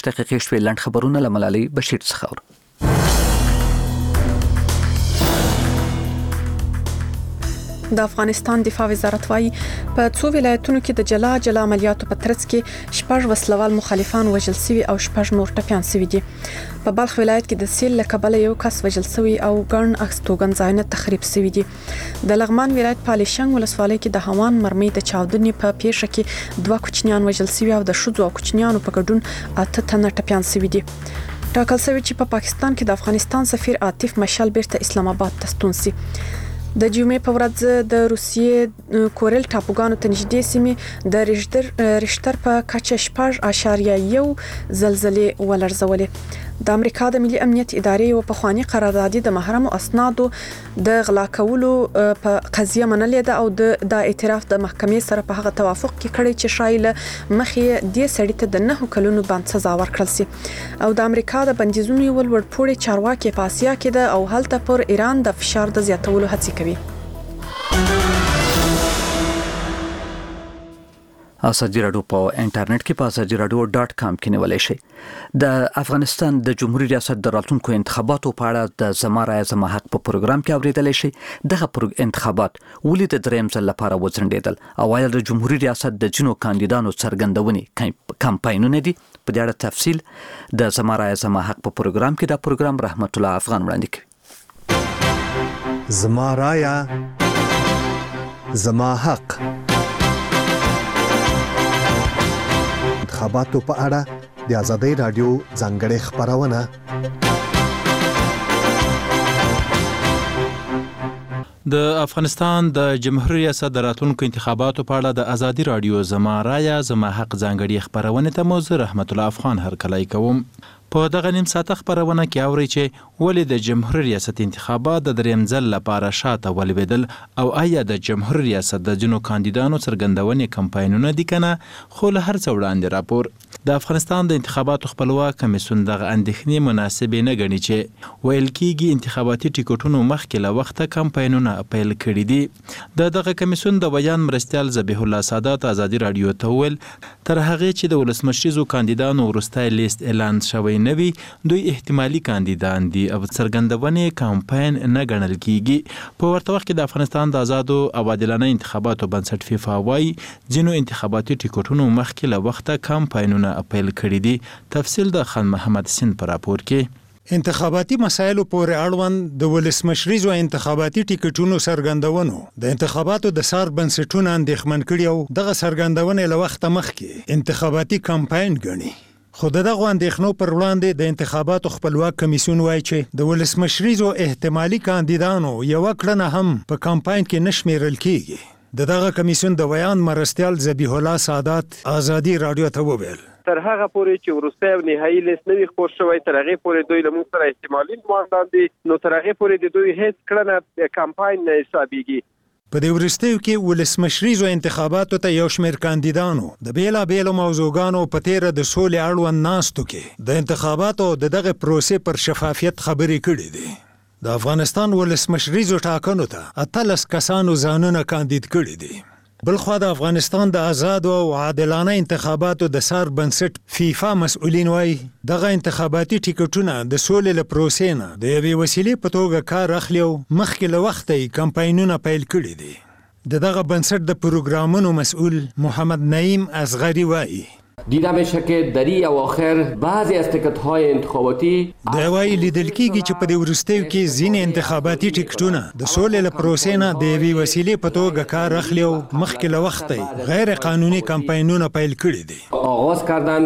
دقیقې شوې لنډ خبرونه له ملالۍ بشیر څخه. د افغانستان دفاع وزارت وايي په 2 ولایتونو کې د جلا عملیاتو په ترڅ کې 6 وسلوال مخالفان وژل شوي او 6 نور ټپيان شوي دي. په بلخ ولایت کې د سیل له کبله یو کس وژل شوی او ګڼ استوګن ځایونه تخریب شوي دي. د لغمان ولایت په لشنګ ولسوالۍ کې د هوان مرمۍ د چاودنې په پیښه کې 2 کوچنیان وژل شوي او د شذو او کوچنیانو په ګډون 8 تنه ټپيان شوي دي. ټاکل شوی چې په پاکستان کې د افغانستان سفیر عاطف مشال بیرته اسلام آباد ته ستون شي. د جمعې په ورځ د روسیې کورل ټاپوګانو ته نږدې سیمې د ریشتر په کچه 6.1 زلزلې ولړزولې. د امریکا د ملي امنیت ادارې او په خواني قراردادي د محرم اسنادو د غلا کولو په قضیه منلې ده او د اعتراف د محکمې سره په هغه توافق کې کړی چې شایله مخې د سړی ته د 9 کلونو باندې سزا ورکړل شي. او د امریکا د بندیزونو یو ورپورې چارواکي په آسیا کې ده او هلته پر ایران د فشار د زیاتولو هڅه کوي. ازادي راډیو په انټرنیټ کې په azadiaradio.com کې نیولای شئ. د افغانستان د جمهوریت ریاست د راتلونکو انتخاباتو په اړه د زما رایه زما حق په پروګرام کې اوریدلای شئ. دغه انتخابات ولې د دریم ځل لپاره وځنډېدل او آیا د جمهوریت ریاست د جنو کاندیدانو څرګندونې کمپاینونه دي؟ په دې اړه تفصیل د زما رایه زما حق په پروګرام کې د پروګرام رحمت الله افغان وړاندې کوي. زما رایه زما حق انتخاباتو په اړه د ازادي رادیو ځانګړې خبرونه. د افغانستان د جمهوریت ریاست د راتلونکو انتخاباتو په اړه د ازادي رادیو زما رایه زما حق ځانګړې خبرونه ته موضوع رحمت الله افغان هرکلی کوم. په دغه نیم ساعته خبرونه کې اوري چې ولې د جمهوریت ریاست انتخابات د دریم ځل لپاره شاته ولوېدل او آیا د جمهوریت ریاست د جنو کاندیدانو څرګندونې کمپاینونه دي کنه. خو له هر څه وړاندې راپور د افغانستان د انتخاباتو خپلواک کمیسیون دغه اندېښنې مناسبې نه ګڼي چې ویل کېږي انتخاباتي ټیکټونو مخکې له وخته کمپاینونه پیل کړي دي. دغه کمیسیون د بیان مرستیال ذبیح الله سادات ازادي رادیو ته وویل تر هغه چې د ولسمشریزو کاندیدانو وروستی لیست اعلان شوی نوي دوی احتمالي کاندیدان دي او څرګندونې کمپاین نه ګڼل کیږي. په ورته وخت کې د افغانستان د آزادو او عادلانه انتخاباتو بنسټ فیفا وايي ځینو انتخاباتي ټیکټونو مخکې له وخته کمپاینونه اپیل کړي دي. تفصیل د خان محمد سین پر راپور کې. انتخاباتي مسایلو پورې اړوند د ولسمشریزو انتخاباتي ټیکټونو څرګندونو د انتخاباتو د سار بنسټونو اندېښمن کړي او دغه څرګندونې له وخته مخکې انتخاباتي کمپاین ګڼي. خو دغه اندېښنو پر وړاندې د انتخاباتو خپلواک کمیسیون وایي چې د ولسمشریزو احتمالي کاندیدانو یو کړنه هم په کمپاین کې نشمیرل کیږي. دغه کمیسیون د بیان مرستیال ذبیح الله سادات ازادي رادیو ته وویل تر هغه پورې چې وروستی او نهایي لیست نه وي خپور شوی تر هغې پورې دوی له موږ سره احتمالي نمایندان دي نو تر هغې پورې د دوی هیڅ کړنه کمپاین نه حسابېږي. په دې وروستیو کې ولسمشریزو انتخاباتو ته یو شمېر کاندیدانو د بیلابېلو موضوعګانو په تیره د سولې اړوند ناستو کې د انتخاباتو د دغه پروسې پر شفافیت خبرې کړې دي. د افغانستان ولسمشریزو ټاکنو ته 18 کسانو ځانونه کاندید کړي دي. بلخوا د افغانستان د آزادو او عادلانه انتخاباتو د سار بنسټ فیفا مسؤلین وایي دغه انتخاباتي ټیکټونه د سولې له پروسې نه د یوې وسیلې په توګه کار اخلي او مخکې له وخته یې کمپاینونه پیل کړي دي. دغه بنسټ د پروګرامونو مسؤل محمد نعیم اصغری وایي دیده میشه که در این اواخر بعضی از تیکت‌های انتخاباتی دوای لیدل کیږي چې په دې وروستیو کې ځینې انتخاباتي ټیکټونه د سولې له پروسې نه د یوې وسیلې په توګه کار اخلي او مخکې له وخته غیر قانوني کمپاینونه پیل کړي دي. آغاز کردن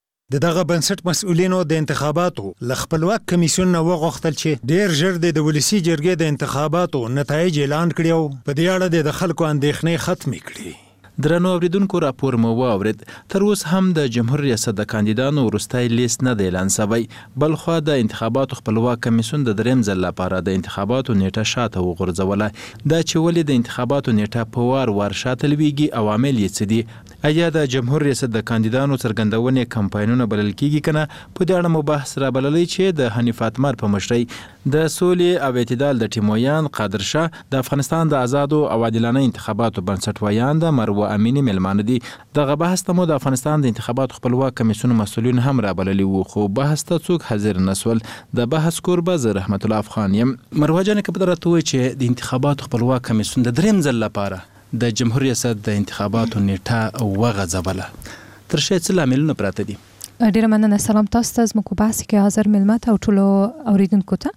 دغه بنسټ مسؤلینو د انتخاباتو ل خپلواک کمیسیون نه وغوښتل چې ډیر ژر د ولسی جرګې د انتخاباتو نتایج اعلان کړي او په دې اړه د خلکو اندېښنې ختمې کړي. درنو اوریدونکو راپور مو واورید. تر اوس هم د جمهوریت ریاست د کاندیدانو وروستی لیست نه دی اعلان شوی. بلخوا د انتخاباتو خپلواک کمیسیون د دریم ځل لپاره د انتخاباتو نیټه شاته وغورځوله. دا چې ولې د انتخاباتو نیټه په وار شاته لویږي عوامل یې څه دي؟ آیا د جمهوریت ریاست د کاندیدانو څرګندونې کمپاینونه بلل کیږي کنه؟ په دې اړه مو بحث را بللی چې د حنیف اتمر په مشرۍ د سولې او اعتدال د ټیمویان قادر شاه د افغانستان د آزادو او عادلانه انتخاباتو بنسټویان د مروه امینی ملمانه دي. دغه بحث ته مو د افغانستان د انتخاباتو خپلواک کمیسیون مسؤلین هم رابللي وو، خو بحث ته څوک حاضر نسول. د بحث کوربه زه رحمت الله افغان یم. مروه جان که په درته وایي چې د انتخاباتو خپلواک کمیسیون د دریم ځل لپاره د جمهوریت ریاست د انتخاباتو نیټه وغځوله، تر شا څه لاملونه پراته دي؟ ډیره مننه. سلام تاسو ته، زموږ په بحث کې حاضر ملمت او ټولو اوریدونکو ته.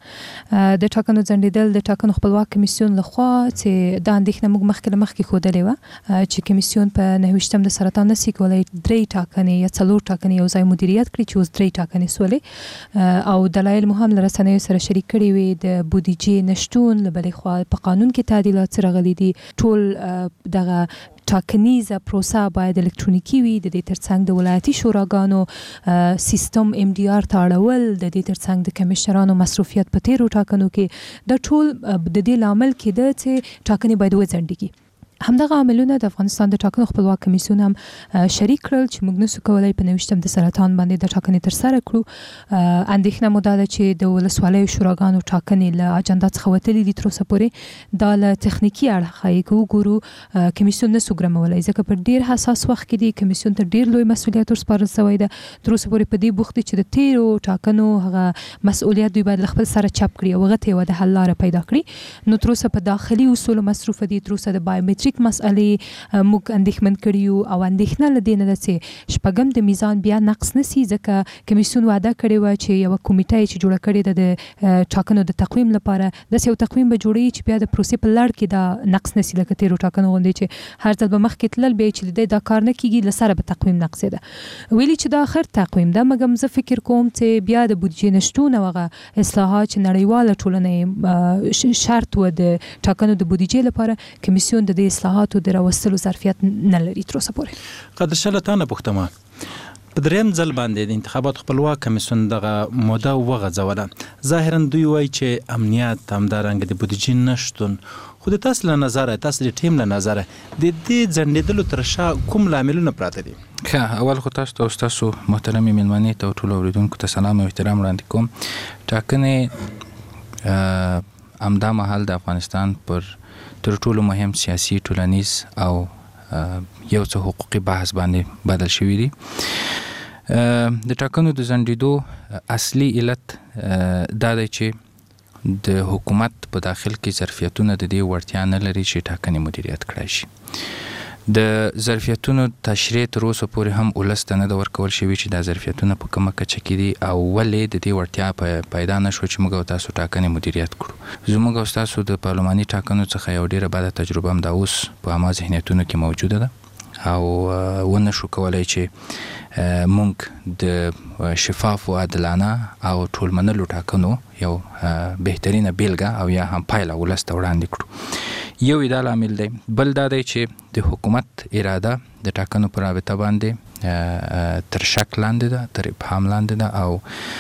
د ټاکنو ځنډېدل د ټاکنو خپلواک کمیسیون لخوا چې دا اندېښنه موږ مخکې ښودلې وه چې کمیسیون په 29 د سرطان نشي کولی 3 ټاکنې یا 4 ټاکنې یو ځای مدیریت کړي چې اوس 3 ټاکنې سولې، او دلایل مو هم له رسنیو سره شریک کړي وي. د بودیجې نشتون، له بلې خوا په قانون کې تعدیلات راغلي دي، ټول دغه ټاکنیزه پروسه باید الکترونیکي وي. د دې ترڅنګ د ولایتي شوراګانو سیستم MDR ته اړول، د دې ترڅنګ د کمشنرانو مصروفیت په تیرو ټاکنو کې، د ټول د دې لامل کېده چې ټاکنې باید وځنډېږي. همدغه عاملونه د افغانستان د ټاکنو خپلواک کمیسیون هم شریک کړل چې موږ نسو کولای په 29 د سرطان باندې د ټاکنې ترسره کړو. اندېښنه مو دا ده چې د ولسوالیو شوراګانو ټاکنې له اجنډا څخه وتلي دي تر اوسه پورې. دا له تخنیکي اړخه یې که وګورو کمیسیون نسو ګرمولی، ځکه په ډېر حساس وخت کې دی کمیسیون ته ډېر لوی مسؤلیت ورسپارل شوی ده. تر اوسه پورې په دې بوخت دي چې د تیرو ټاکنو هغه مسؤلیت دوی باید له خپل سره چپ کړي او هغه ته یوه د حل لاره پیدا کړي. نو تر اوسه په داخلي اصولو مصروفه دي، تر اوسه د بایومټریک مسئلې موږ اندېښمن کړي یو، او اندېښنه له دې نه ده چې شپږم د میزان بیا نقص نسی، ځکه کمیسیون وعده کړې وه چې یوه کمیټه چې جوړه کړې ده د ټاکنو د تقویم لپاره، داسې یو تقویم به جوړوي چې بیا د پروسې په لړ کې دا نقص نسی، لکه تیرو ټاکنو غوندې چې هر ځل به مخکې تلل بیا چې د دا کار نه کېږي، له سره به تقویم نقصېده. ویلي چې دا آخر تقویم ده، مګر زه فکر کوم چې بیا د بودیجې نشتون او هغه اصلاحات چې نړیواله ټولنه شرط و د ټاکنو د بودیجې لپاره، کمیسیون د دې اصلاحاتو د راوستلو ظرفیت نه لري تر اوسه پورې. قادر شاه له تا نه پوښتمه، په دریم ځل باندې د انتخاباتو خپلواک کمیسیون دغه موده وغځوله. ظاهرا دوی وایي چې امنیت، همدارنګه د بودیجې نشتون، خو د تاسو له نظره، تاسو د ټیم له نظره د دې ځنډېدلو تر شا کوم لاملونه پراته دي؟ اول خو تاسو ته او ستاسو محترمې مېلمنې ته او ټولو اورېدونکو ته سلام او احترام وړاندې کوم. ټاکنې همدا مهال د افغانستان پر تر ټولو مهم سیاسي، ټولنیز او یو څه حقوقي بحث باندې بدل شوي دي. د ټاکنو د ځنډېدو اصلي علت دا دی چې د حکومت په داخل کې ظرفیتونه د دې وړتیا نه لري چې ټاکنې مدیریت کړای شي. د ظرفیتونو تشریح تر اوسه پورې هم ولس ته نه ده ورکول شوي چې دا ظرفیتونه په کومه کچه کې دي او ولې د دې وړتیا پیدا نه شو چې موږ او تاسو ټاکنې مدیریت کړو. زموږ او تاسو د پارلماني ټاکنو څخه یو ډېره بده تجربه هم دا اوس په عامه ذهنیتونو کې موجوده ده او ونه شو کولی چې موږ د شفاف و عادلانه او ټول منلو ټاکنو یو بهترینه بیلګه او یا هم پایله ولس ته وړاندې کړو. یو دا لامل دی. بل دا دی چې د حکومت اراده د ټاکنو پر رابطه باندې تر شک لاندې ده، تر ابهام لاندې ده او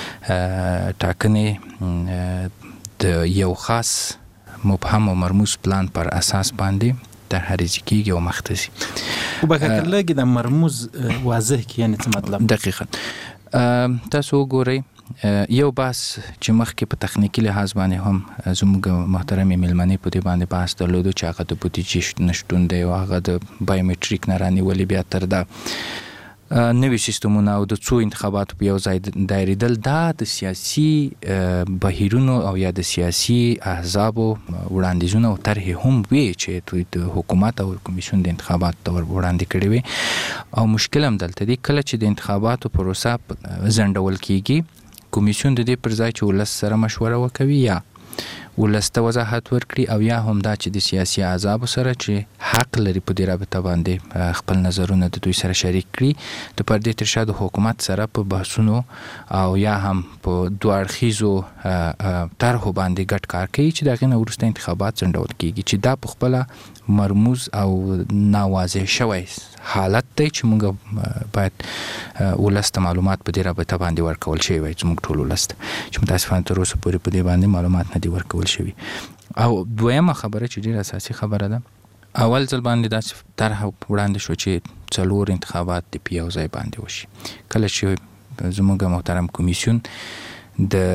ټاکنې د یو خاص مبهم او مرموز پلان پر اساس باندې تحریزی کیږي او مخته ځي. خو به کله د مرموز واضح کی یعنی څه مطلب؟ دقیقاً تاسو وګورئ یو بحث چې مخکې په تخنیکی لحاظ باندې هم زموږ محترمې مېلمنې په دې باندې بحث درلودو چې هغه د بودیجې نشتون دی او هغه د بایومټریک نه رانیولې بیا تر دا نوي سیستمونه او د څو انتخاباتو په یو ځای دایریدل، دا د سیاسي بهیرونو او یا د سیاسي احزابو وړاندیزونه او طرحې هم وي چې دوی د حکومت او کمیسیون د انتخاباتو ته وړاندې کړي وي. او مشکل هم دلته دی کله چې د انتخاباتو پروسه ځنډول کیږي، کمیسیون د دې پر ځای چې ولس سره مشوره وکوي یا ولس ته وضاحت ورکړي او یا هم دا چې د سیاسي احزابو سره چې حق لري په دې رابطه باندې خپل نظرونه د دوی سره شریک کړي، د پردې تر شا د حکومت سره په بحثونو او یا هم په دوه اړخیزو طرحو باندې ګډ کار کوي چې د هغې نه وروسته انتخابات ځنډول کیږي، چې دا په خپله مرموز او ناواضح شوی حالت دی چې موږ باید ولس ته معلومات په دې رابطه باندې ورکول شوي وای، زموږ ټول ولس ته چې متاسفانه تر اوسه پورې په دې باندې معلومات نه دي ورکول شوي. او دویمه خبره چې ډېره اساسي خبره ده، اول ځل باندې داسې طرح وړاندې شو چې 4 انتخابات د په یو ځای باندې وشي. کله چې زموږ محترم کمیسیون د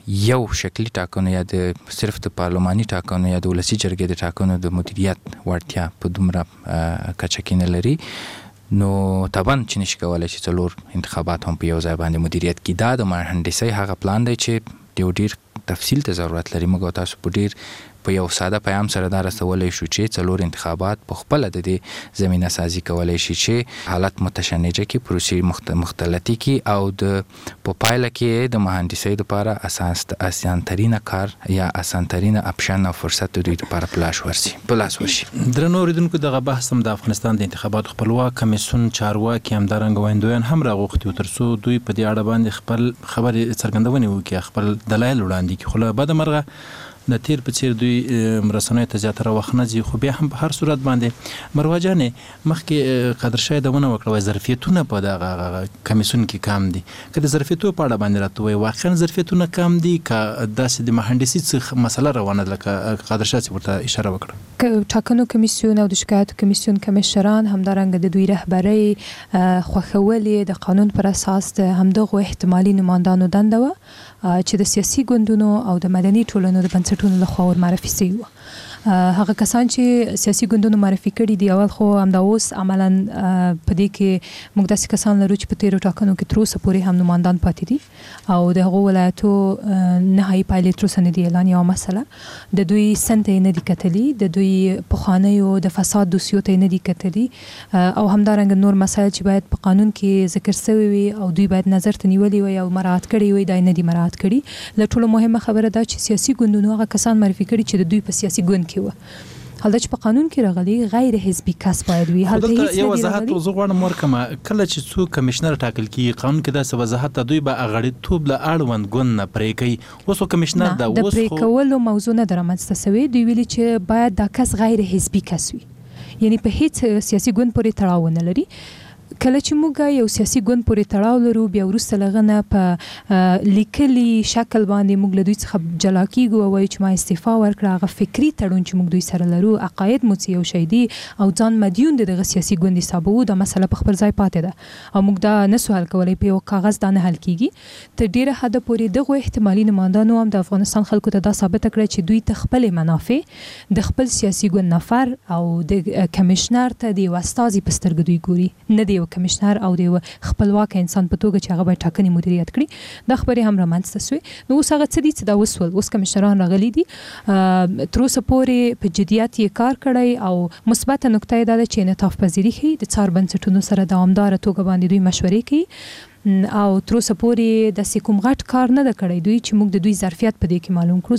یو شکلی ټاکنو یا د صرف د پارلماني ټاکنو یا د ولسي جرګې د ټاکنو د مدیریت وړتیا په دومره کچه کې نه لري، نو طبعا چې نشي کولای چې څلور انتخابات هم په یو ځای باندې مدیریت کړي. دا د مهندسۍ هغه پلان دی چې یو ډیر تفصیل ته ضرورت لري. موږ تاسو په ډیر په یو ساده پیغام سره دا رسولی شو چې څلور انتخابات په خپل د دې زمينه سازي کولای شي چې حالت متشنجه کې پروسې مختلطي کې او د په پایله کې د مهندسۍ لپاره اسان ترينه کار یا اسان ترينه اپشن او فرصت د دوی لپاره پلاس ورشي. درنو اوریدونکو دغه بحث هم د افغانستان د انتخاباتو خپلواک کمیسیون چارواکي همدارنګ ویندویان هم راغوښتي ترڅو دوی په دې اړه باندې خپل خبرې څرګندونې وکړي، خپل دلایل وړاندې کړي. خو له بده مرغه د تیر په څیر دوی مرسنوي ته زیاتره وخت نه ځي، خو بیا هم په هر صورت باندې مروه جانې مخکې قدر شاه دونه وکړه ظرفیتونه په دغه کمیسیون کې کم دي. که د ظرفیتو په اړه باندې راته وایي واقعا ظرفیتونه کم دي که داسې د مهندسي څخه مسله روانه ده؟ لکه قدر شاه چې ورته اشاره وکړه. ټاکنو کمیسیون او د شکایاتو کمیسیون کمشران همدارنګه د دوی رهبرۍ خوښولې د قانون پر اساس د همدغو احتمالي نمایندانو دنده وه چې د سیاسي ګوندونو او د مدني ټولنو د بنسټونو لخوا ور معرفي شوي وو. هغه کسان چې سیاسي ګوندونو معرفي کړي دي اول خو همدا اوس عملاً په دې کې موږ داسې کسان لرو چې په تیرو ټاکنو کې تر اوسه پورې هم نمایندان پاتې دي او د هغو ولایتو نهایي پایلې تر اوسه نه دي اعلان. یوه مسله د دوی سن ته یې نه دي کتلي، د دوی پخوانیو د فساد دوسیو ته یې نه دي کتلي او همدارنګه نور مسایل چې باید په قانون کې ذکر شوي وي او دوی باید نظر ته نیولي وي او مراعات کړي وي دا یې نه دي مراعات کړي. له ټولو مهمه خبره دا چې سیاسي ګوندونو هغه کسان معرفي کړي چې د دوی په سیاسي ګوند کې حالدا چې په قانون کې راغلي غیر حزبي کس باید وي. هلته یو وضاحت زه غواړم ورکړم. کله چې څوک کمشنر ټاکل کیږي قانون کې داسې وضاحت دوی به اغړیتوب له اړوند ګوند نه پرې کوي. اوس کمشنر دا اوس د پرې کولو موضوع نه درمنځته شوی. دوی ویلي چې باید دا کس غیر حزبي کس وي، یعنی په هیڅ سیاسي ګوند پورې تړاو نه لري. کله چې موږ یو سیاسي ګوند پورې تړاو لرو بیا وروسته له هغه نه په لیکلي شکل باندې موږ له دوی څخه جلا کیږو او وایو چې ما استعفا ورکړه. هغه فکري تړون چې موږ دوی سره لرو عقاید مو یو شی دي او ځان مدیون دي دغه سیاسي ګوند حسابو. دا مسله په خپل ځای پاتې ده او موږ دا نه سو حل کولی، په یو کاغذ دا نه حل کیږي. تر ډیره حده پورې دغه احتمالي نمایندانو هم د افغانستان خلکو ته دا ثابته کړه چې دوی ته خپل منافع د خپل سیاسي ګوند نفر او د کمشنر ته د استازي په سترګو دوی ګوري، نه دی کمشنر او د خپلواک انسان په توګه چې هغه باید ټاکنې مدیریت کړي. دا خبرې هم رامنځته سوې. نو اوس هغه څه دي چې دا وسول، اوس کمشنران راغلي دي، تر اوسه پورې په جدیت یې کار کړی او مثبته نکته یې دا ده چې انعطاف پذیري ښیي، د څار بنسټونو سره دوامداره توګه باندې دوی مشورې کوي او تر اوسه پورې داسې کوم غټ کار نه ده کړی دوی چې موږ د دوی ظرفیت په دې کې معلوم کړو.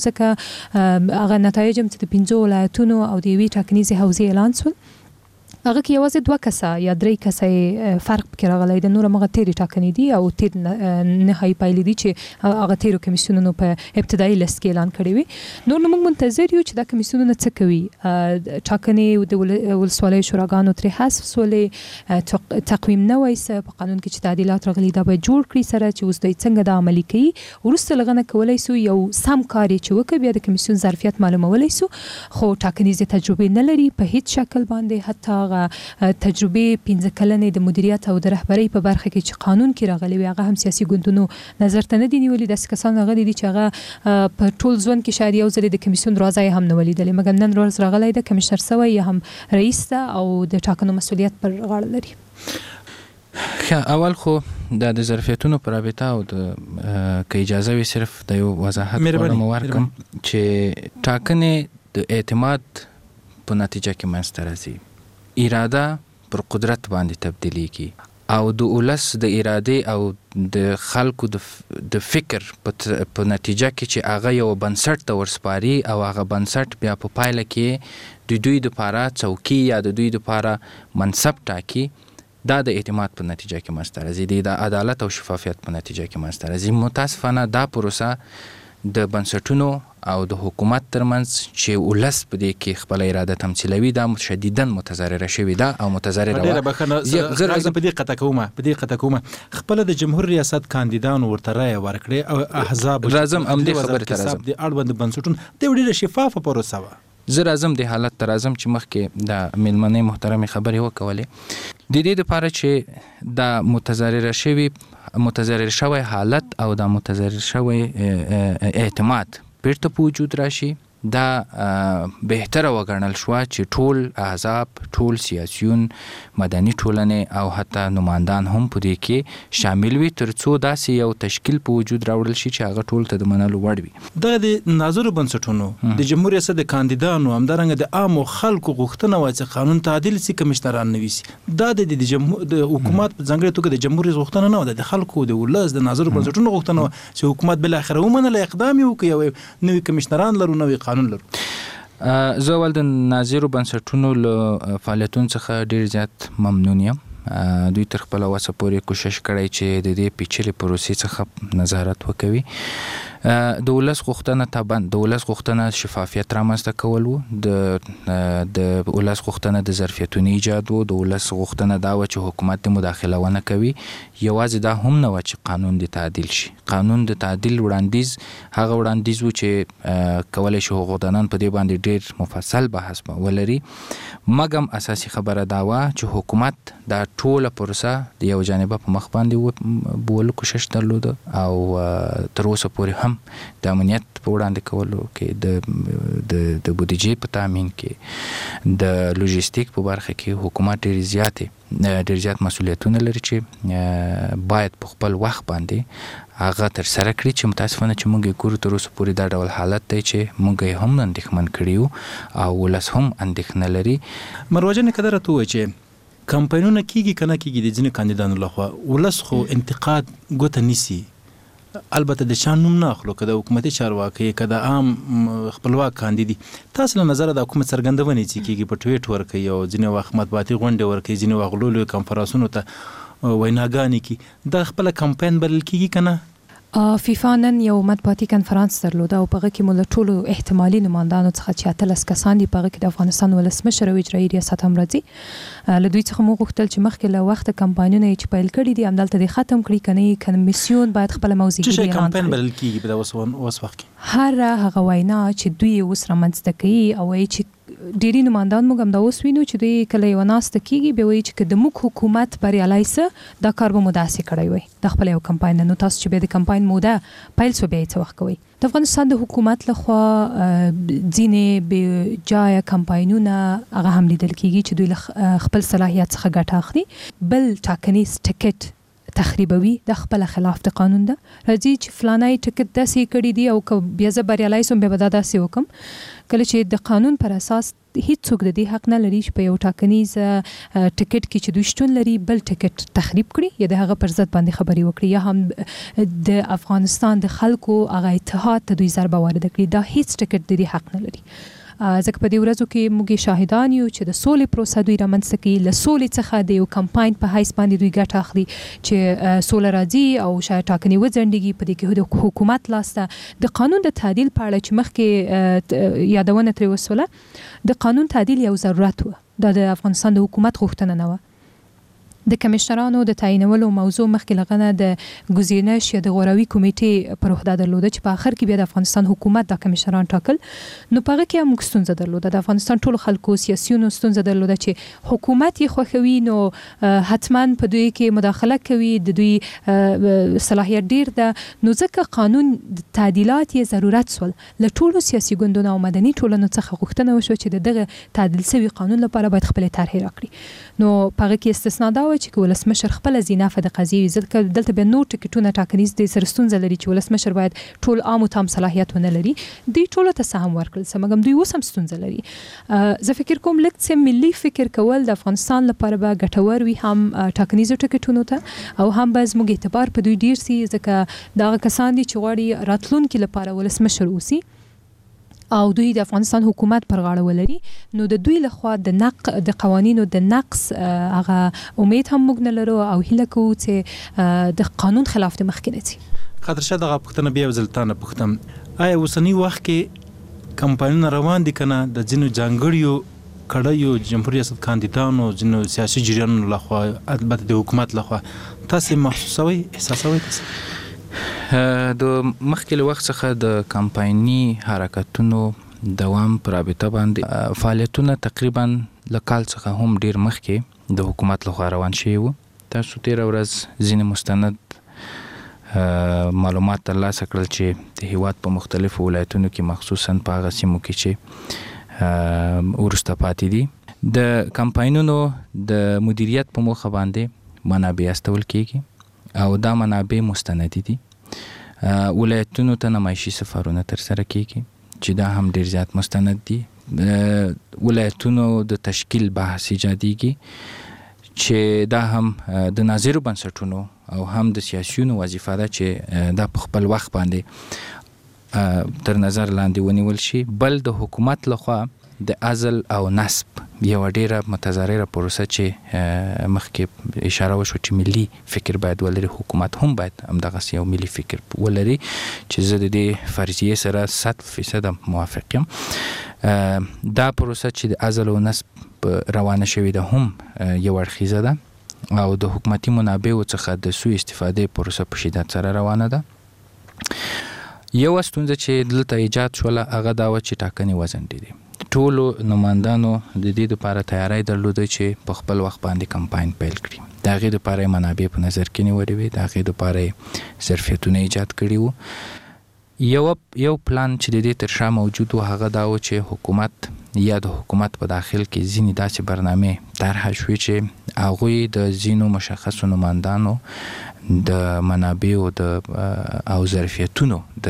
ځکه هغه نتایج هم چې د 5 ولایتونو او د یوې ټاکنیزې حوزې اعلان شول هغه کې یوازې 2 کسه یا 3 کسه فرق پکې راغلی دی. نور هغه تیرې ټاکنې دي او تیر نهایي پایلې دي چې هغه تیرو کمیسیونونو په ابتدایي لیست کې اعلان کړی وي. نور موږ منتظر یو چې دا کمیسیونونه څه کوي. ټاکنې د ولسوالیو شوراګانو ترې حذف سولې، تقویم نوی څه په قانون کې چې تعدیلات راغلي دا باید جوړ کړي سره چې اوس دوی څنګه دا عملي کوي. وروسته له هغه نه کولی سو یو سم کار یې چې وکړي، بیا د کمیسیون ظرفیت معلومولی سو. خو ټاکنیزې تجربې نه لري په هیڅ شکل باندې، حتی تجربه 15 کلنې د مدیریت او د رهبرۍ په برخه کې چې قانون کې راغلي وي هغه هم سیاسي ګوندونو نظر ته نه دي نیولي. داسې کسان راغلي دي چې هغه په ټول ژوند کې شاید یو ځل د کمیسیون دروازه هم نه ولیدلې، مګر نن ورځ راغلی ده کمشنر سوی یا هم رئیس ده او د ټاکنو مسؤلیت پر غاړه لري. اول خو د ظرفیتونو پر رابطه او د که اجازه وي صرف د یو وضاحت ورکړم چې ټاکنې د اعتماد په نتیجه کې منځته راځي. اراده پر قدرت باندې تبدیلیږي او د ولس د اراده او د خلکو د فکر په نتیجه کې چې هغه یو بنسټ ته ورسپاري او هغه بنسټ بیا په پایله کې د دوی لپاره څوکۍ یا د دوی لپاره منصب ټاکي. دا د اعتماد په نتیجه کې منځته راځي، د عدالت او شفافیت په نتیجه کې منځته راځي. متاسفانه دا پروسه د بنسټونو او د حکومت ترمنځ چې ولس په دې کې خپل اراده تمثیلوي دا شدیداً متضرره شوې ده او متضرره زه په دې قطع کوم خپل د جمهور ریاست کاندیدانو ورته رایه ورکړي او احزاب راځم هم دې خبره ته راځم د اړوند بنسټونو د ډېره شفافه پروسه وه. زه راځم د حالت ته راځم چې مخکې د میلمنې محترمې خبرې وکولې. د دې لپاره چې د متضرر شوی حالت او د متضرر شوی اعتماد بیرته په وجود راشي، دا بهتره وګڼل شو چې ټول احزاب، ټول سیاسیون، مدني ټولنې او حتی نمایندان هم په دې کې شامل وي، ترڅو داسې یو تشکیل په وجود راوړل شي چې هغه ټول ته د منلو وړ وي. دغه د ناظرو بنسټونو د جمهور ریاست د کاندیدانو همدارنګه د عامو خلکو غوښتنه وه چې قانون تعدیل سي، کمشنران نه وي. دا د حکومت په ځانګړې توګه د جمهور رئیس غوښتنه نه وه، د خلکو د ولس د ناظرو بنسټونو غوښتنه وه چې حکومت بالاخره ومنله، اقدام یې وکړي او نوي کمشنران لرو، نوي قانون لرو. زه ول د ناظرو بنسټونو له فعالیتونو څخه ډیر زیات ممنون یم. دوی تر خپل وسه پورې کوشش کړی چې د دې پیچلې پروسې څخه نظارت وکوي. د ولس غوښتنه شفافیت رامنځته کول وو، د ولس غوښتنه د ظرفیتونو ایجاد وو، د ولس غوښتنه دا وه چې حکومت د مداخله ونه کوي. یوازې دا هم نه وه چې قانون د تعدیل شي. قانون د تعدیل وړاندیز هغه وړاندیز وو چې کولی شي حقوقدانان په دې باندې ډیر مفصل بحث ولري، مګم اساسي خبره دا وه چې حکومت دا ټوله پروسه د یو جانبه په مخ باندې بولو کوشش درلوده او تر اوسه پورې هم د امنیت په وړاندې کولو کې، د بودیجې په تامین کې، د لوجستیک په برخه کې حکومت ډیر زیات مسؤلیتونه لري چې باید په خپل وخت باندې هغه تر سره کړي، چې متاسفانه چې موږ یې ګورو تر اوسه پورې دا ډول حالت دی چې موږ یې هم اندېښمن کړي یو او ولس هم اندېښنه لري. مروجه که درته ووایي چې کمپاینونه کیږي که نه کیږي د ځینې کاندیدانو لخوا، ولس خو انتقاد ګوته نیسي. البته د چا نوم نه اخلو، که د حکومتي چارواکي، که د عام خپلواک کاندیدي. تاسو له نظره د حکومت څرګندونې چې کیږي په ټویټ ورکوي او ځینې وخت مطبوعاتي غونډې ورکوي، ځینې وخت لویو کنفرانسونو ته ویناګانې کوي، دا خپله کمپاین بلل کیږي که نه؟ فیفا نن یو مطبوعاتي کنفرانس درلوده او په هغه کې مو له ټولو احتمالي نمایندانو څخه چې 18 کسان دي، په هغه کې د افغانستان ولسمشر او اجرایي ریاست هم راځي. له دوی څخه مو غوښتل چې مخکې له وخته کمپاینونه چې پیل کړي دي همدلته دې ختم کړي، که نه کمیسیون باید خپله موضوعګیري اعلان کړي. څه شی کمپاین بلل کیږي په دغه اوس وخت کې؟ هر هغه وینا چې دوی اوس رامنځته کوي او وایي چې ډیری نمایندان موږ هم دا اوس وینو چې دوی کله یوه ناسته کیږي بیا وایي چې که د موږ حکومت بریالی څه دا کار به مو داسې کړی وی د خپل یو کمپاین. نو تاسو چې بیا د کمپاین موده پیل شو بیا یې څه وخت کوئ؟ د افغانستان د حکومت لخوا ځینې بې جایه کمپاینونه هغه هم لیدل کیږي چې دوی له خپل صلاحیت څخه ګټه اخلي، بل ټاکنیز ټکټ تخریبوي، د خپل خلاف د قانون ده. راځي چې فلانی ټکټ داسې کړي دي او که بیا زه بریالی سوم بیا به دا داسې وکم. کله چې د قانون پر اساس هیڅوک د دې حق نه لري چې په یو ټاکنیز ټکټ کې چې دوی شتون لري بل ټکټ تخریب کړي یا د هغه پر ضد باندې خبرې وکړي یا هم د افغانستان د خلکو هغه اتحاد ته دوی ضربه وارده کړي. دا هیڅ ټکټ د دې حق نه لري. ځکه په دې ورځو کې موږ شاهدان یو چې د سولې پروسه دوی رامنځته کوي، له سولې څخه د یو کمپاین په حیث باندې دوی ګټه اخلي چې سوله راځي او شاید ټاکنې وځنډېږي. په دې کې د حکومت لاسته د قانون د تعدیل په اړه چې مخکې یادونه ترې وسوله، د قانون تعدیل یو ضرورت و، دا د افغانستان د حکومت غوښتنه نه وه. د کمشنرانو د تعینولو موضوع مخکې له هغه د ګزینش یا د غوراوي کمیټې پر عهده درلوده چې په آخر کې بیا د افغانستان حکومت د کمشنران ټاکل. نو په هغه کې هم موږ ستونزه درلوده، د افغانستان ټولو خلکو سیاسیونو ستونزه درلوده چې حکومت یې خوښوي نو حتما په دوی کې مداخله کوي، د دوی صلاحیت ډیر ده، نو ځکه قانون تعدیلات یې ضرورت سول. له ټولو سیاسي ګوندونو او مدني ټولنو څخه غوښتنه وشوه چې دغه تعدیل شوي قانون لپاره باید خپلې طرحې راکړي. نو په هغه کې استثنا دا چې که ولسمشر خپله زینافه د قضیې وي، ځکه دلته بیا نور ټکټونه ټاکنیز د سره ستونزه لري چې ولسمشر باید ټول عام او تام صلاحیت ونه لري، دوی ټولو ته څه هم ورکړل څه، مګم دوی اوس هم ستونزه لري. زه فکر کوم لږ څه ملي فکر کول د افغانستان لپاره به ګټور وي، هم ټاکنیزو ټکټونو ته او هم به زموږ اعتبار په دوی ډیر سي، ځکه دغه کسان دي چې غواړي راتلونکي لپاره ولسمشر اوسي او دوی د افغانستان حکومت پر غاړه ولري. نو د دوی لخوا د قوانینو د نقص هغه امید هم موږ نه لرو او هیله کوو چې د قانون خلاف د مخکې نه ځي. خاطرشاه دغه پوښتنه بیا یو ځل تا نه پوښتم، آیا اوسني وخت کې کمپاینونه روان دي که نه د ځینو ځانګړیو کړیو جمهور ریاست کاندیدانو ځینو سیاسي جریانونو لخوا، البته د حکومت لخوا، تاسې محسوسوئ احساسوئ تاسې؟ د مخکې له وخت څخه د کمپایني حرکتونو دوام په رابطه باندې فعالیتونه تقریبا له کال څخه هم ډیر مخکې د حکومت لخوا روان شوی و. تاسو تیر ورځ ځینې مستند معلومات ترلاسه کړل چې د هیواد په مختلفو ولایتونو کې مخصوصا په هغه سیمو کې چې وروسته پاتې دي د کمپاینونو د مدیریت په موخه باندې منابع استول کیږي او دا منابع مستندي دي. ولایتونو ته نمایشي سفرونه ترسره کیږي چې دا هم ډیر زیات مستند دي. ولایتونو د تشکیل بحث ایجادیږي چې دا هم د ناظرو بنسټونو او هم د سیاسيونو وظیفه ده چې دا په خپل وخت باندې تر نظر لاندې ونیول شي. بل د حکومت لخوا د عزل او نصب یو ډیره متضرره پروسه چې مخکې اشاره وشو چې ملي فکر باید ولري، حکومت هم باید همدغه یو ملي فکر ولري چې زه د دې فرضیه سره 100% موافق یم. دا پروسه چې د عزل او نصب روانه شوې ده هم یو اړخیزه ده او د حکومتي منابعو څخه د سوء استفادې پروسه په شدت سره روانه ده. یو ستونزه چې دلته ایجاد شوله هغه دا و چې ټاکنې وځنډې دي. ټولو نمائندانو د دې لپاره تیاری درلوده چې په خپل وخت باندې کمپاین پیل کړي. د هغې لپاره منابع په نظر کې نیولې وې، د هغې لپاره ظرفیتونه ایجاد کړي وو. یو پلان چې د دې تر شا موجود و هغه دا و چې حکومت یا د حکومت په داخل کې ځینې داسې برنامې طرح شوې چې هغوی د ځینو مشخصو نمائندانو د منابعو او ظرفیتونو د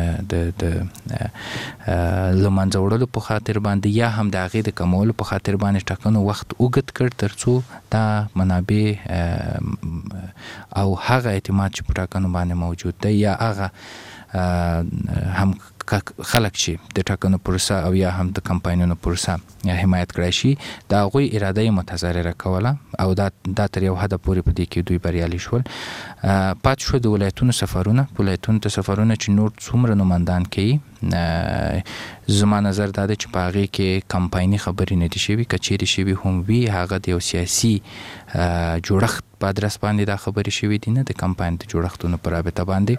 لمنځه وړلو په خاطر باندې یا هم د هغې د کمولو په خاطر باندې ټاکنو وخت اوږد کړ ترڅو دا منابع او هغه اعتماد چې په ټاکنو باندې موجود دی یا هغه هم خلک چې د ټاکنو پروسه او یا هم د کمپاینونو پروسه حمایت کړی شي د هغوی اراده یې متضرره کوله او دا تر یو حده پورې په دې کې دوی بریالي شول. پاتې شو د ولایتونو سفرونه. ولایتونو ته سفرونه چې نور څومره نمایندان کوي، زما نظر دا دی چې په هغې کې کمپایني خبرې نه دي شوي، که چیرې شوي هم وي هغه د یو سیاسي جوړښت په ادرس باندې دا خبرې شوي دي، نه د کمپاین د جوړښتونو په رابطه باندې.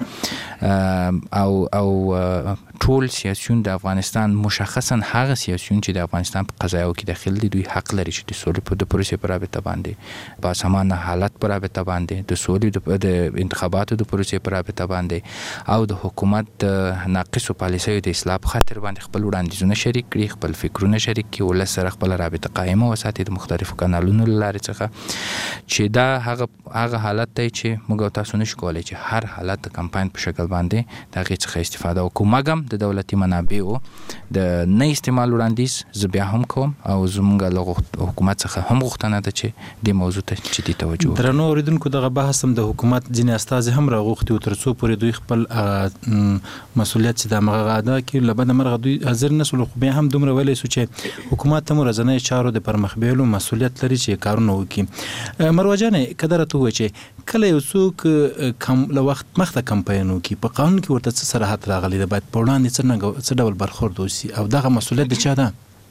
او ټول سیاسیون د افغانستان، مشخصا هغه سیاسیون چې د افغانستان په قضایاو کې داخل دي، دوی حق لري چې د سولې په پروسې په رابطه باندې، په سمانه حالت په رابطه باندې، د سولې د انتخاباتو د پروسې په رابطه باندې او د حکومت د ناقصو پالیسیو د اصلاح په خاطر باندې خپل وړاندیزونه شریک کړي، خپل فکرونه شریک کړي، ولس سره خپل رابطه قائمه وساتي د مختلفو کانالونو له لارې څخه، چې دا هغه حالت دی چې موږ تاسو نشو کولی چې هر حالت د کمپاین په شکل باندې د هغې څخه استفاده وکړو. مګم د دولتي منابعو د نه استعمال وړاندیز زه بیا هم کوم او زموږ له حکومت څخه هم غوښتنه ده چې دې موضوع ته جدي توجه وکړي. درنو اورېدونکو، دغه بحث هم د حکومت ځینې استازي هم راغوښتي وو تر څو پورې دوی خپل مسؤلیت چې د همغه ادا کړي. له بده مرغه دوی حاضر نه شول، خو بیا هم دومره ویلی سو چې حکومت هم ورځنیو چارو د پرمخ بیولو مسؤلیت لري چې کارونه وکړي. مروه جانې، که درته ووایي چې کله یو څوک له وخت مخته کمپاین وکړي، په قانون کې ورته څه صراحت راغلی ده، باید په وړاندې څه ډول برخورد وشي او دغه مسؤلیت د چا ده؟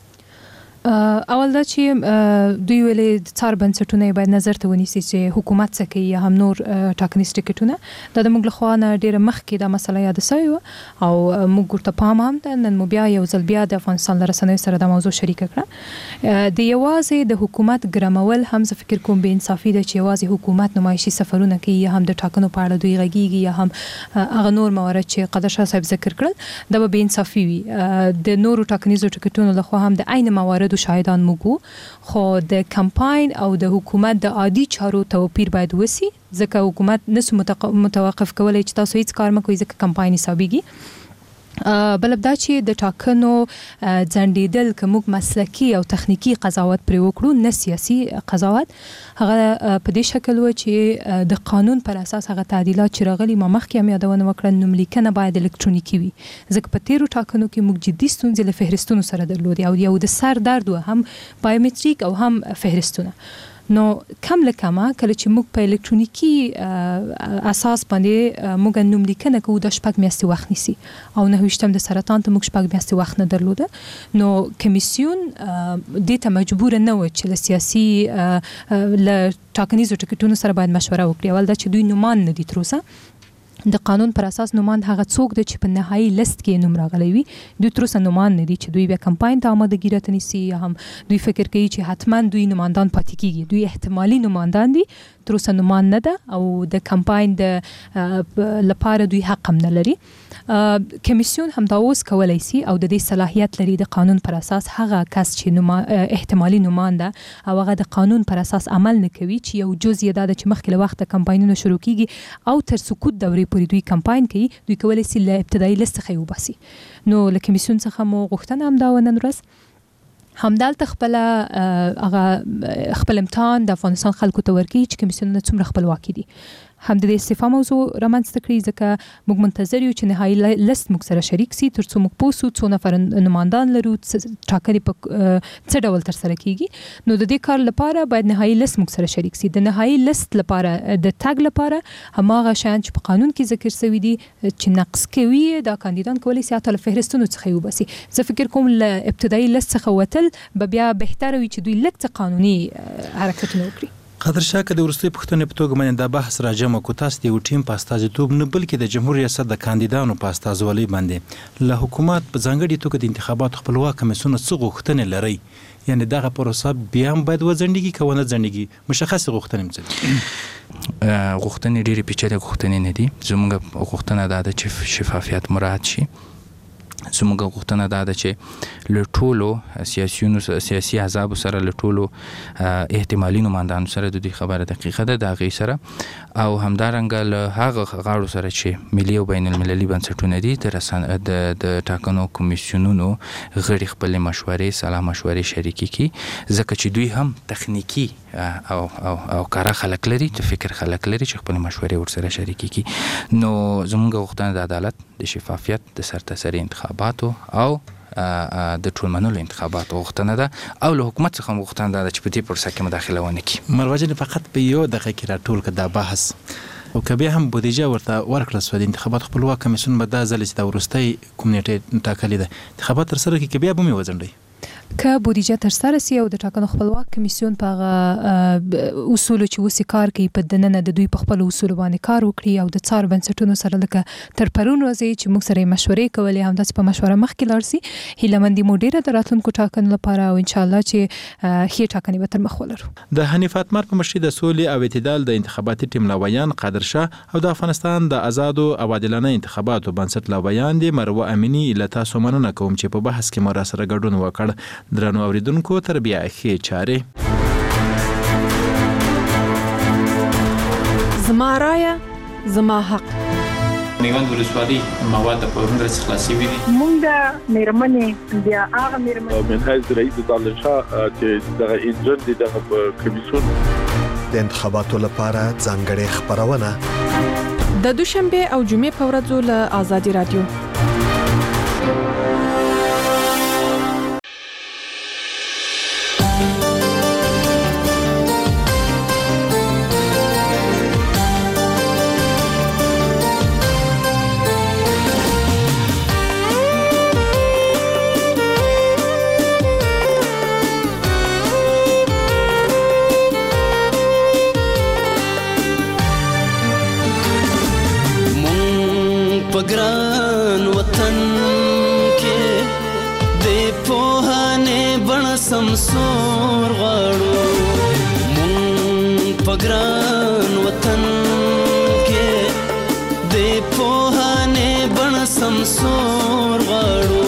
اول دا چې دوی ویلي د څار بنسټونه باید نظر ته ونیسي چې حکومت څه کوي یا هم نور ټاکنیز ټکټونه. دا د موږ له خوا نه ډېره مخکې دا مسله یاده سوې وه او موږ ورته پام هم ده. نن مو بیا یو ځل بیا د افغانستان له رسنیو سره دا موضوع شریکه کړه. د یوازې د حکومت ګرمول هم زه فکر کوم بې انصافي ده چې یوازې حکومت نمایشي سفرونه کوي یا هم د ټاکنو په اړه دوی غږیږي یا هم هغه نور موارد چې قادر شاه صاحب ذکر کړل دا به بې انصافي وي. د نورو ټاکنیزو ټکټونو له خوا هم د عین موارد شاهدان موږ، خو د کمپاین او د حکومت د عادي چارو توپیر باید وسی، ځکه حکومت نسو متوقف کولای چې تاسو هیڅ کار مه کوئ ځکه کمپاین حسابیږي. بل دا چې د ټاکنو ځنډېدل که موږ مسلکي او تخنیکي قضاوت پرې وکړو، نه سیاسي قضاوت، هغه په دې شکل و چې د قانون پر اساس هغه تعدیلات چې راغلي، ما مخکې هم یادونه وکړه، نوملیکنه باید الکترونیکي وي، ځکه په تیرو ټاکنو کې موږ جدي ستونزې له فهرستونو سره درلودې او یو د سر درد و، هم بایومتریک او هم فهرستونه. نو کم له کمه کله چې موږ په الکترونیکي اساس باندې موږ نوملیکنه کوو، دا 6 میاشتې وخت نیسي او 29 د سرطان ته موږ 6 میاشتې وخت نه درلوده. نو کمیسیون دې ته مجبور نه و چې له سیاسي له ټاکنیزو ټکټونو سره باید مشوره وکړي. اول دا چې دوی نومان نه دي تر اوسه د قانون پر اساس نوماند هغه څوک دی چې په نهایي لیست کې نوم راغلی وي دوی تر اوسه نوماند نه دي چې دوی بیا کمپاین ته آمادګي راته نیسي یا هم دوی فکر کوي چې حتما دوی نوماندان پاتې کیږي دوی احتمالي نوماندان دي تر اوسه نوماند نه ده او د کمپاین د لپاره دوی حق هم نه لري کمیسیون هم دا اوس کولای شي او د دې صلاحیت لري د قانون پر اساس هغه کس چې احتمالي نوماند او هغه د قانون پر اساس عمل نه کوي چې یو جزء یې دا چې مخکې له وخته کمپاینونه شروع کیږي او تر سقوط دورې پورې دوی کمپاین کوي دوی کولای شي له ابتدایي لیست څخه وباسي نو له کمیسیون څخه مو غوښتنه هم دا ونن ورځ همدالته خپل امتحان د افغانستان خلکو ته ورکړي چې کمیسیونونه څومره خپلواکي دي هم د استعفا موضوع رامنځته کړي ځکه موږ منتظر یو چې نهایي لیست موږ سره شریک سي ترڅو موږ پوه سو څو نفر نمائندان لرو ټاکنې په څه ډول ترسره کیږي نو د دې کار لپاره باید نهایي لیست موږ سره شریک سي د نهایي لیست لپاره د تګ لپاره هماغه شیان چې په قانون کې ذکر شوی دي چې نقص کوي دا کاندیدان کولی سي اتل فهرستونو څخه وباسي زه فکر کوم له ابتدایي لیست څخه وتل به بیا بهتره وي چې دوی لږ قانوني حرکتونه وکړي قدر شاه که د وروستۍ پوښتنې په توګه باندې دا بحث راجمع کو تاسو د یو ټیم په استازیتوب نه بلکې د جمهور ریاست د کاندیدانو په استازولۍ باندې له حکومت په ځانګړي توګه د انتخاباتو خپلواک کمیسیون څه غوښتنې لري یعنی دغه پروسه بیا هم باید وځنډیږي که ونه ځنډیږي مشخصې غوښتنې څه غوښتنې ډېرې پیچلې غوښتنې نه دي زموږ غوښتنه دا ده چې شفافیت مراعات شي زموږ غوښتنه دا ده چې له ټولو سیاسي احزابو سره له ټولو احتمالي نمایندانو سره د دې خبره دقیقه ده د هغې سره او همدارنګه له هغه غاړو سره چې ملي او بین المللي بنسټونه دي د ټاکنو کمیسیونونو غړي خپلې مشورې سلا مشورې شریکې کړي ځکه چې دوی هم تخنیکي او کاره خلک لري چې فکر خلک لري چې خپلې مشورې ورسره شریکې کړي نو زموږ غوښتنه د عدالت د شفافیت د سرتاسري انتخاباتو او د ټولمنلو انتخاباتو غوښتنه ده او له حکومت څخه غوښتنه ده چې په دې پروسه کې مداخله ونه کړي مروه فقط په یو دقیقه کې راټول کړه دا بحث او که بیا هم بودیجه ورته ورکړه سوه د انتخاباتو خپلواک کمیسیون به دا ځل چې دا وروستی کوم نیټه ټاکلې ده انتخابات ترسره کړي که بیا به مې وځنډوي که بودیجه ترسره سي او د ټاکنو خپلواک کمیسیون په اصول چې وسی کار کوي په دننه د دوی په خپل اصول باندې کار وکړي او د څار بنسټونو سره لکه تر پرون ورځې چې موږ سره مشورې کولې هم داسې په مشوره مخکې لاړ سي هیلهمندي مو ډیره د راتلونکو ټاکنو لپاره او ان شاء الله چې ښې ټاکنې به تر مخ ولرو د حنیف اتمر په مشرۍ د سولې او اعتدال د انتخاباتي ټیم لاویان قادر شاه او د افغانستان د آزادو او عادلانه انتخاباتو بنسټ لاویان دي مروه امینی له تاسو مننه کوم چې په بحث کې مو را سره ګډون وکړ درنو اوریدونکو تر بیا ښې چارې زما رایه زما حق میوند ولسوالۍ مواد په پرون ورځ خلاصې وي مونږ د میرمنې بیا هغه میرمنې منهاج رئیس دالله شاه چې دغه انجن دي دغه کمیسیون د انتخاباتو لپاره ځانګړې خبرونه د دوشنبه او جمعې په ورځو له آزادي رادیو پګران وطن کې د پوهانه بن سمسور غړو مون پګران وطن کې د پوهانه بن سمسور غړو